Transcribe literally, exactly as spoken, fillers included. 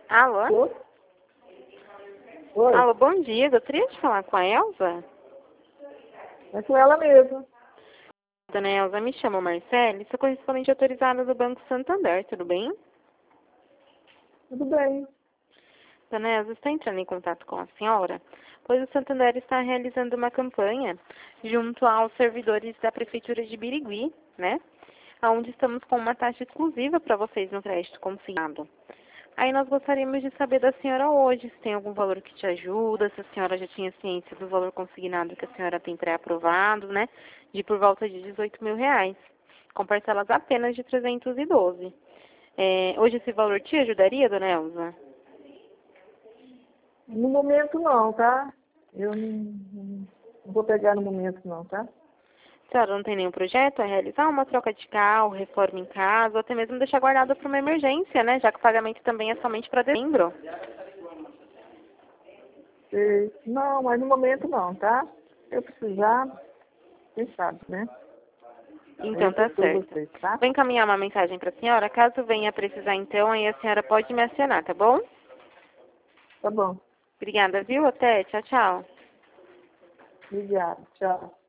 Alô? Oi? Oi, Alô, bom dia. Gostaria de falar com a Elza? é com ela mesmo. Dona Elza, me chamo Marcele, sou correspondente autorizada do Banco Santander, tudo bem? Tudo bem. Dona Elza, está entrando em contato com a senhora, pois o Santander está realizando uma campanha junto aos servidores da Prefeitura de Birigui, né? Onde estamos com uma taxa exclusiva para vocês no crédito consignado. Aí nós gostaríamos de saber da senhora hoje, se tem algum valor que te ajuda, se a senhora já tinha ciência do valor consignado que a senhora tem pré-aprovado, né? De por volta de dezoito mil reais, com parcelas apenas de trezentos e doze. É, hoje esse valor te ajudaria, dona Elza? No momento não, tá? Eu não, não não vou pegar no momento não, tá? A senhora não tem nenhum projeto a realizar uma troca de carro, reforma em casa, ou até mesmo deixar guardado para uma emergência, né? Já que o pagamento também é somente para dezembro. E, não, mas no momento não, tá? Se eu precisar, quem sabe, né? Então Eu tá procuro certo. vocês, tá? Vou encaminhar uma mensagem para a senhora. Caso venha precisar, então, aí a senhora pode me acionar, tá bom? Tá bom. Obrigada, viu? Até. Tchau, tchau. Obrigada. Tchau.